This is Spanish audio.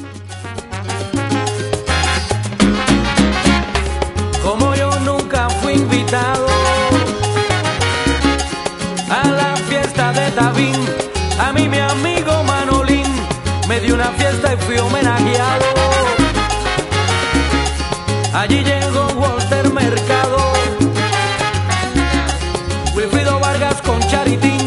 Como yo nunca fui invitado a la fiesta de Tabín, a mí mi amigo Manolín me dio una fiesta y fui homenajeado. Allí llegó Walter Mercado, Wilfrido Vargas con Charitín,